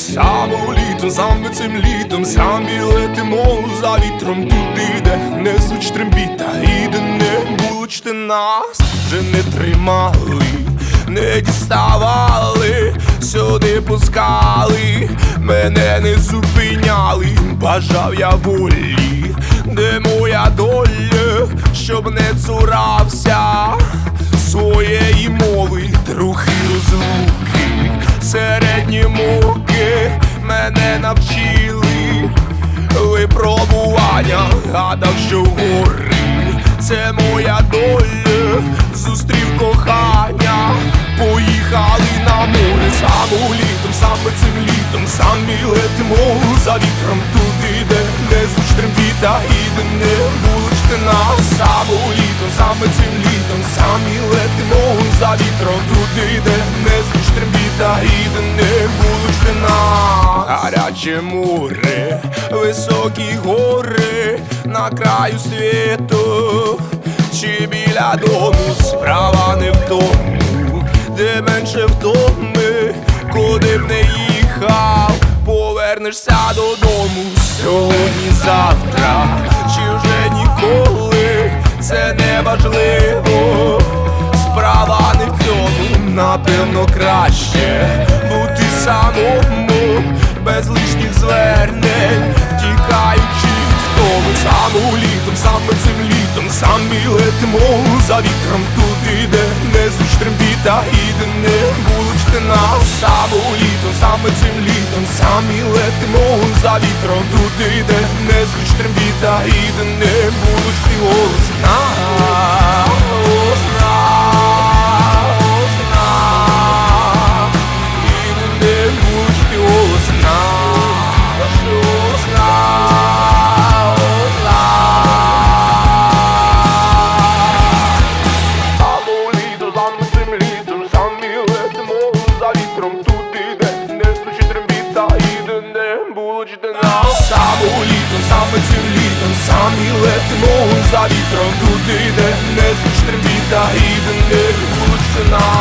Саме цим літом, самі летимо за вітром туди, де не звуч трембіта, і де не булочте нас вже не тримали, не діставали, сюди пускали, мене не зупиняли. Бажав я волі, де моя доля, щоб не цурався своєї мови. Трохи розлуки, середні муки мене навчили випробування. Гадав, що гори це моя доля, зустрів кохання, поїхали на море. Саме цим літом, самі летимо за вітром туди, де не звуч трембіта, і де не булочте нас. Саме цим літом, самі летимо за вітром туди, де не звуч трембіта, і де не булочте нас. Гаряче море, високі гори на краю світу, чи біля дому, справа не в тому, де менше втоми, куди б не їхав, повернешся додому. Сьогодні, завтра, чи вже ніколи, це не важливо, справа не в цьому. Напевно, краще бути самому, без лишніх звернень, втікаючи від втоми. Саме цим літом, самі летимо за вітром туди, де не звуч трембіта, і де не булочте нас. Саме цим літом, самі летимо за вітром туди, де не звуч трембіта, і де не булочте голос нас. І де не булочте голос нас. Саме цим літом, самі летимо за вітром туди, де не звуч трембіта, і де не булочте нас.